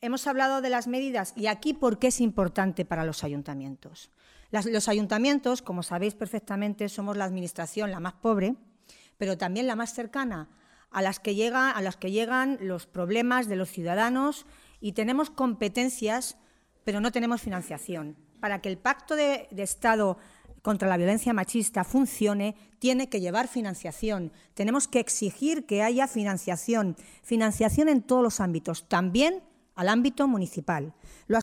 hemos hablado de las medidas y aquí por qué es importante para los ayuntamientos. Los ayuntamientos, como sabéis perfectamente, somos la administración la más pobre, pero también la más cercana a las que llegan los problemas de los ciudadanos y tenemos competencias, pero no tenemos financiación. Para que el Pacto de Estado contra la violencia machista funcione, tiene que llevar financiación. Tenemos que exigir que haya financiación en todos los ámbitos, también al ámbito municipal. Lo